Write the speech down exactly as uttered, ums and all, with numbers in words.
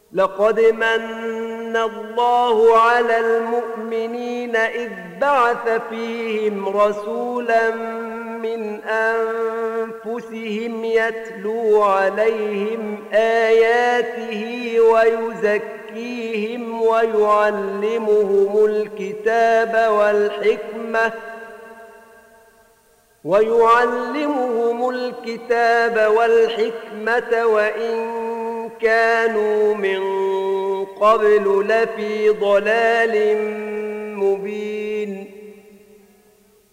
لقد من الله على المؤمنين إذ بعث فيهم رسولا من أنفسهم يتلو عليهم آياته ويزكيهم ويعلمهم الكتاب والحكمة ويعلمهم الكتاب والحكمة وإن كانوا من قبل لفي ضلال مبين